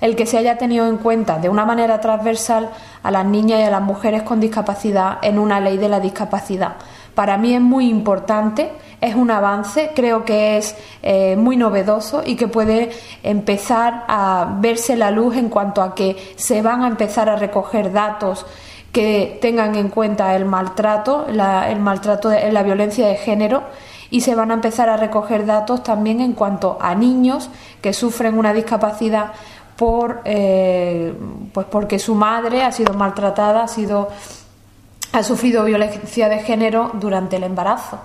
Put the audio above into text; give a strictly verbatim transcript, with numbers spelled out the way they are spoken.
el que se haya tenido en cuenta de una manera transversal a las niñas y a las mujeres con discapacidad en una ley de la discapacidad. Para mí es muy importante, es un avance, creo que es eh, muy novedoso y que puede empezar a verse la luz en cuanto a que se van a empezar a recoger datos que tengan en cuenta el maltrato, la, el maltrato, de, la violencia de género, y se van a empezar a recoger datos también en cuanto a niños que sufren una discapacidad por eh, pues porque su madre ha sido maltratada, ha sido ha sufrido violencia de género durante el embarazo.